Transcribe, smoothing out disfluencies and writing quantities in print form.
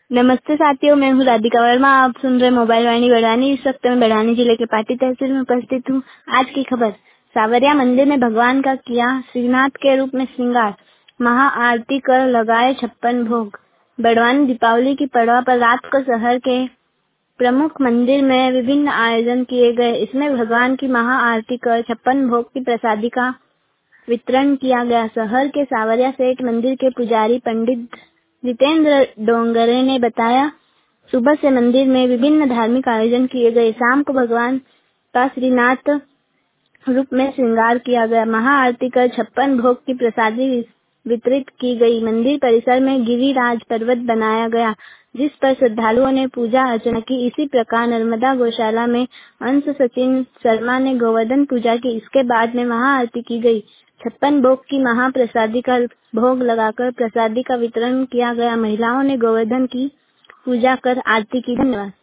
नमस्ते साथियों, मैं हूँ राधिका वर्मा। आप सुन रहे मोबाइल वाणी बड़वानी। इस वक्त मैं बड़वानी जिले के पाटी तहसील में उपस्थित हूँ। आज की खबर, सावरिया मंदिर में भगवान का किया श्रीनाथ के रूप में श्रृंगार, महाआरती कर लगाए 56 भोग। बड़वानी दीपावली की पड़वा पर रात को शहर के प्रमुख मंदिर में विभिन्न आयोजन किए गए। इसमें भगवान की महाआरती कर 56 भोग की प्रसादी का वितरण किया गया। शहर के सावरिया सेठ मंदिर के पुजारी पंडित जितेंद्र डोंगरे ने बताया, सुबह से मंदिर में विभिन्न धार्मिक आयोजन किए गए। शाम को भगवान का श्रीनाथ रूप में श्रृंगार किया गया। महाआरती कर 56 भोग की प्रसादी वितरित की गई। मंदिर परिसर में गिरिराज पर्वत बनाया गया, जिस पर श्रद्धालुओं ने पूजा अर्चना की। इसी प्रकार नर्मदा गौशाला में अंश सचिन शर्मा ने गोवर्धन पूजा की। इसके बाद में महाआरती की गई। 56 भोग की महाप्रसादी का भोग लगाकर प्रसादी का वितरण किया गया। महिलाओं ने गोवर्धन की पूजा कर आरती की। धन्यवाद।